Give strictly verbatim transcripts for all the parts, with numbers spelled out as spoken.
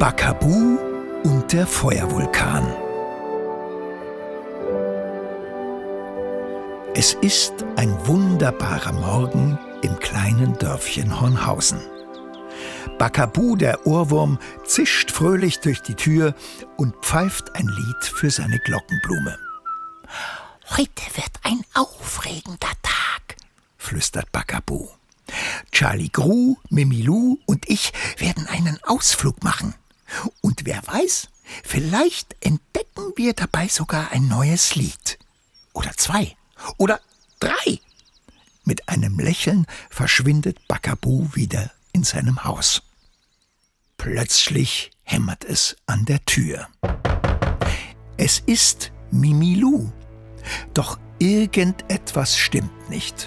Bakabu und der Feuervulkan. Es ist ein wunderbarer Morgen im kleinen Dörfchen Hornhausen. Bakabu, der Ohrwurm, zischt fröhlich durch die Tür und pfeift ein Lied für seine Glockenblume. Heute wird ein aufregender Tag, flüstert Bakabu. Charlie Gru, Mimilou und ich werden einen Ausflug machen. Und wer weiß, vielleicht entdecken wir dabei sogar ein neues Lied. Oder zwei. Oder drei. Mit einem Lächeln verschwindet Bakabu wieder in seinem Haus. Plötzlich hämmert es an der Tür. Es ist Mimilou. Doch irgendetwas stimmt nicht.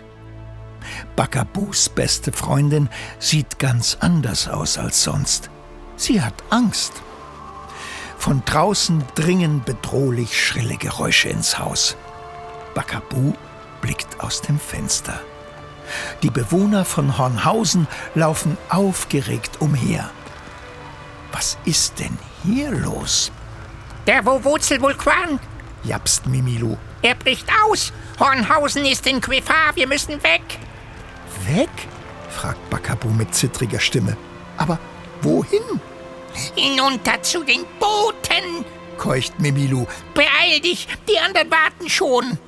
Bakabus beste Freundin sieht ganz anders aus als sonst. Sie hat Angst. Von draußen dringen bedrohlich schrille Geräusche ins Haus. Bakabu blickt aus dem Fenster. Die Bewohner von Hornhausen laufen aufgeregt umher. Was ist denn hier los? Der Wuwuzelvulkan, japst Mimilou. er bricht aus. Hornhausen ist in Gefahr, wir müssen weg. Weg? Fragt Bakabu mit zittriger Stimme. Aber wohin? Hinunter zu den Booten, keucht Mimilou. Beeil dich, die anderen warten schon.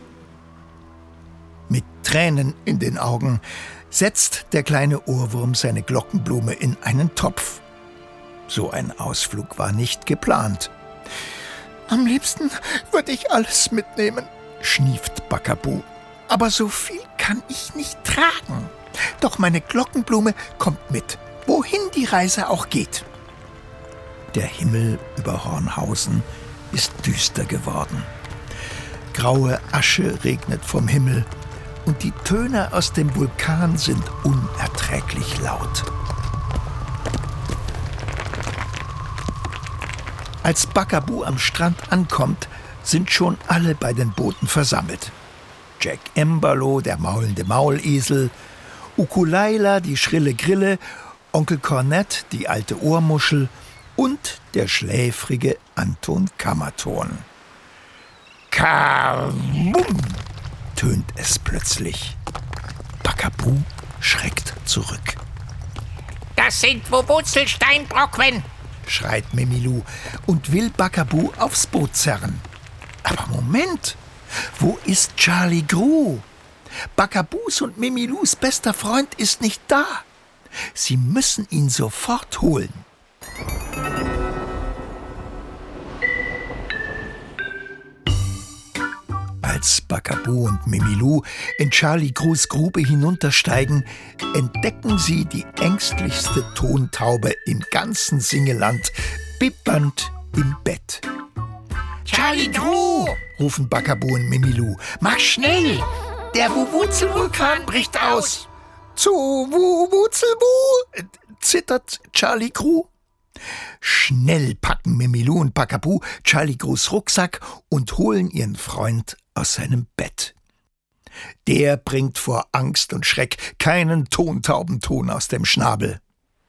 Mit Tränen in den Augen setzt der kleine Ohrwurm seine Glockenblume in einen Topf. So ein Ausflug war nicht geplant. Am liebsten würde ich alles mitnehmen, schnieft Bakabu. Aber so viel kann ich nicht tragen. Doch meine Glockenblume kommt mit, wohin die Reise auch geht. Der Himmel über Hornhausen ist düster geworden. Graue Asche regnet vom Himmel und die Töne aus dem Vulkan sind unerträglich laut. Als Bakabu am Strand ankommt, sind schon alle bei den Booten versammelt. Jack Embalo, der maulende Maulesel, Ukulaila, die schrille Grille, Onkel Kornett, die alte Ohrmuschel und der schläfrige Anton Kammerton. Kabum! Tönt es plötzlich. Bakabu schreckt zurück. Das sind Wuwuzelsteinbrocken, schreit Mimilou und will Bakabu aufs Boot zerren. Aber Moment, wo ist Charlie Gru? Bakabus und Mimilous bester Freund ist nicht da. Sie müssen ihn sofort holen. Als Bakabu und Mimilou in Charlie Grus Grube hinuntersteigen, entdecken sie die ängstlichste Tontaube im ganzen Singeland, bibbernd im Bett. Charlie Gru, rufen Bakabu und Mimilou. Mach schnell! Der Wuwuzelvulkan bricht aus! Zu Wuwuzelwu! zittert Charlie Gru. Schnell packen Mimilou und Bakabu Charlie Grus Rucksack und holen ihren Freund aus seinem Bett. Der bringt vor Angst und Schreck keinen Tontaubenton aus dem Schnabel.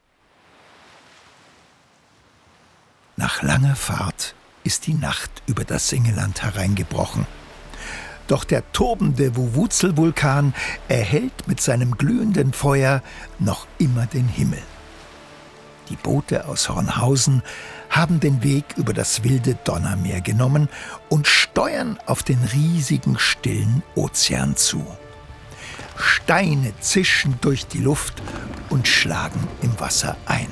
Nach langer Fahrt ist die Nacht über das Singeland hereingebrochen. Doch der tobende Wuwuzelvulkan erhellt mit seinem glühenden Feuer noch immer den Himmel. Die Boote aus Hornhausen haben den Weg über das wilde Donnermeer genommen und steuern auf den riesigen, stillen Ozean zu. Steine zischen durch die Luft und schlagen im Wasser ein.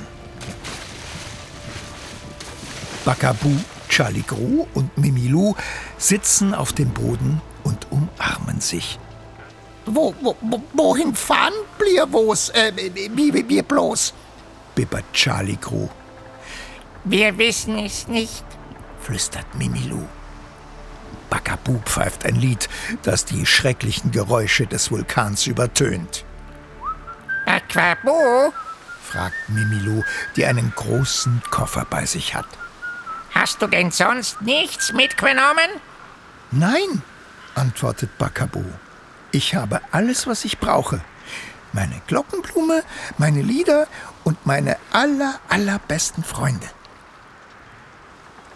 Bakabu, Charlie Gru und Mimilou sitzen auf dem Boden und umarmen sich. Wo, wo, wohin fahren Blierwos, äh, wie, wie, wie bloß? bibbert Charlie Gru. Wir wissen es nicht, flüstert Mimilou. Bakabu pfeift ein Lied, das die schrecklichen Geräusche des Vulkans übertönt. Bakabu, fragt Mimilou, die einen großen Koffer bei sich hat. Hast du denn sonst nichts mitgenommen? Nein, antwortet Bakabu. Ich habe alles, was ich brauche. Meine Glockenblume, meine Lieder und meine aller, allerbesten Freunde.